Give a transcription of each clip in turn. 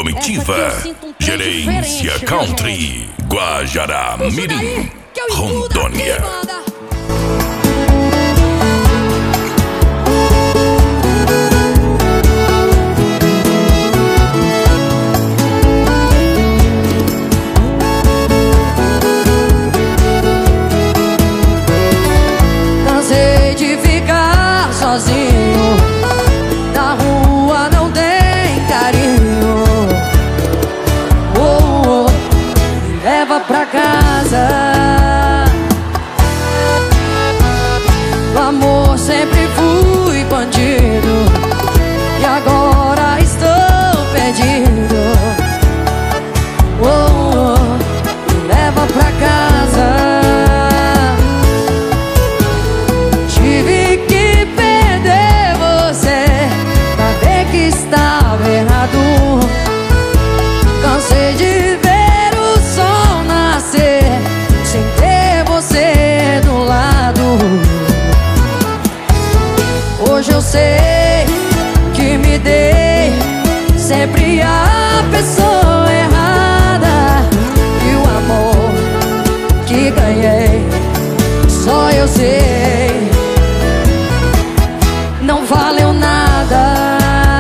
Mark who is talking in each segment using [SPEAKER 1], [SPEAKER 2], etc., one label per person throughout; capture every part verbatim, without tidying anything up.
[SPEAKER 1] Comitiva, Gerência Country, Guajará Mirim, Rondônia.
[SPEAKER 2] Cansei de ficar sozinho, na rua não tem carinho. Oh, oh, me leva pra casa. No amor sempre fui bandido e agora estou perdido. Oh, oh, me leva pra casa. Cansei de ver o sol nascer sem ter você do lado. Hoje eu sei que me dei sempre a pessoa errada, e o amor que ganhei só eu sei não valeu nada.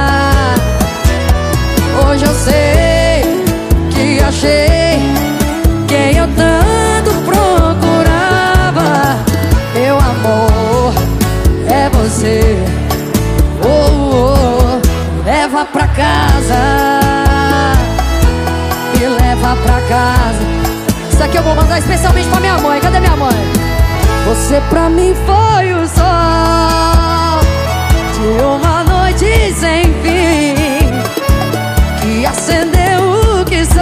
[SPEAKER 2] Hoje eu sei que achei quem eu tanto procurava. Meu amor é você. Oh, oh, me leva pra casa, me leva pra casa. Isso aqui eu vou mandar especialmente pra minha mãe. Cadê minha mãe? Você pra mim foi o sol de uma noite sem fim, que acendeu o que sou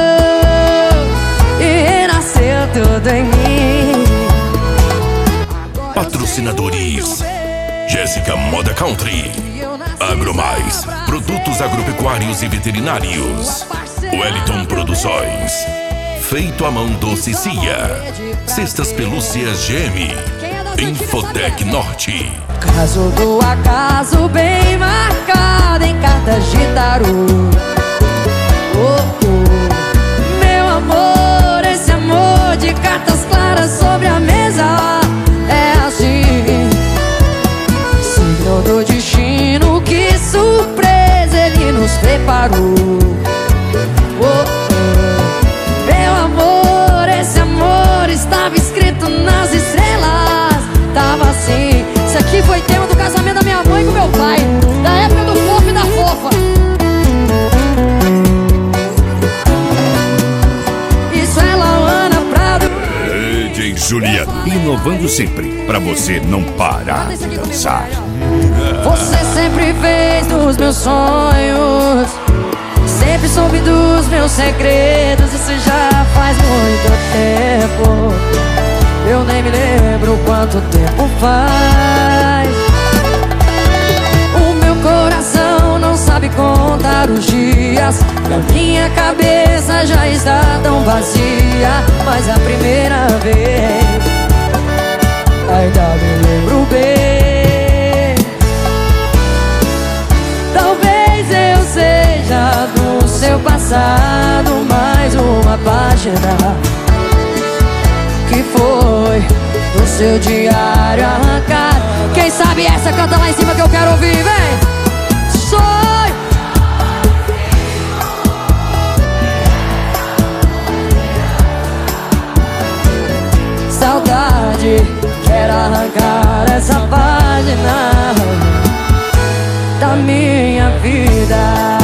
[SPEAKER 2] e renasceu tudo em mim.
[SPEAKER 1] Patrocinadores: Jéssica Moda Country, Agromais, produtos agropecuários e veterinários, Wellington Produções, Feito à Mão Doce Cia, Cestas Pelúcias G M, Infotec Norte.
[SPEAKER 2] Caso do acaso bem marcado em cartas de tarô. Oh, oh, meu amor, esse amor de cartas claras sobre a mesa é assim, signo do destino, que surpresa ele nos preparou. Oh, oh, meu amor, esse amor estava escrito nas estrelas, tava assim. Isso aqui foi tema do casamento da minha mãe com meu pai, da época do fofo e da fofa. Isso é Lauana Prado.
[SPEAKER 3] D J Juliano, inovando sempre, pra você não parar de dançar.
[SPEAKER 2] Você sempre fez dos meus sonhos, sempre soube dos meus segredos. Isso já faz muito tempo, eu nem me lembro quanto tempo faz. O meu coração não sabe contar os dias, e a minha cabeça já está tão vazia. Mas a primeira vez ainda me lembro bem. Talvez eu seja do seu passado mais uma página que foi do seu diário arrancado. Quem sabe essa canta lá em cima que eu quero ouvir, vem! Sonho. Saudade, quero arrancar essa página da minha vida.